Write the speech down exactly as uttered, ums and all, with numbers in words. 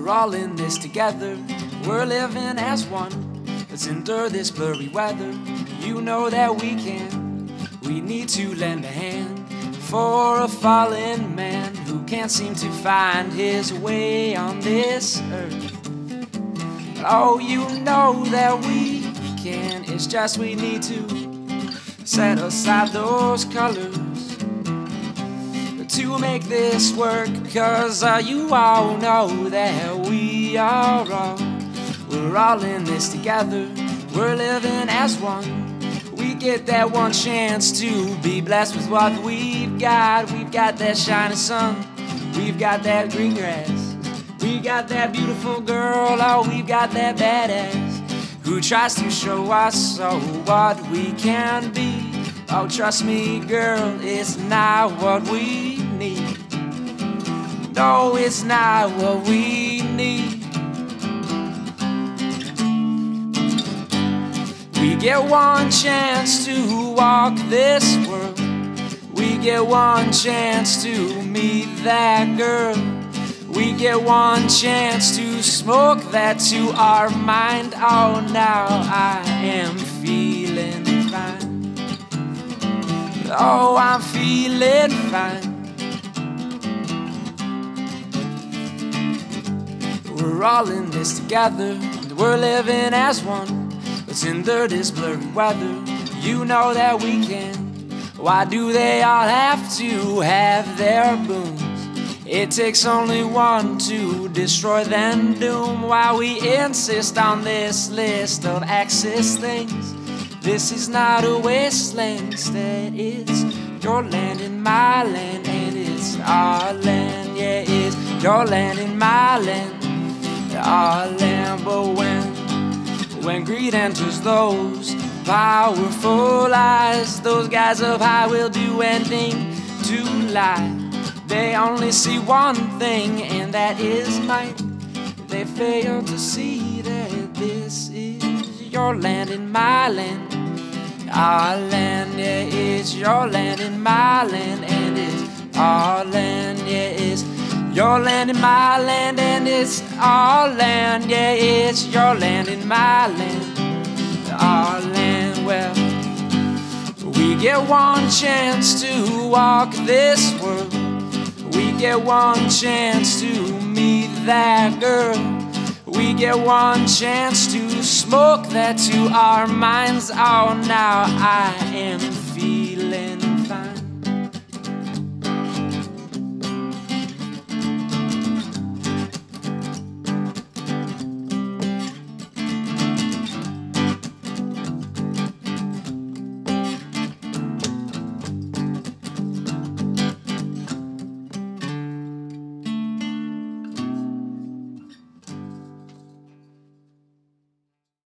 We're all in this together, we're living as one. Let's endure this blurry weather, you know that we can. We need to lend a hand for a fallen man who can't seem to find his way on this earth. But oh, you know that we can, it's just we need to set aside those colors to make this work, cause uh, you all know that we are all, we're all in this together, we're living as one. We get that one chance to be blessed with what we've got. We've got that shining sun, we've got that green grass, we got that beautiful girl, oh, we've got that badass who tries to show us oh, what we can be. Oh, trust me, girl, it's not what we need. No, it's not what we need. We get one chance to walk this world. We get one chance to meet that girl. We get one chance to smoke that to our mind. Oh, now I am feeling fine. Oh, I'm feeling fine. We're all in this together, and we're living as one. Let's endure this blurry weather, you know that we can. Why do they all have to have their booms? It takes only one to destroy then doom. Why we insist on this list of axis things? This is not a wasteland, instead it's your land and my land, and it's our land. Yeah, it's your land and my land, our land. But when, when greed enters those powerful eyes, those guys up high will do anything to lie. They only see one thing, and that is might. They fail to see that this is your land and my land, our land. Yeah, it's your land and my land, and it's our land. Yeah, it's your land and my land, and it's our land. Yeah, it's your land and my land, our land. Well, we get one chance to walk this world. We get one chance to meet that girl. We get one chance to smoke that to our minds. Oh, now I am feeling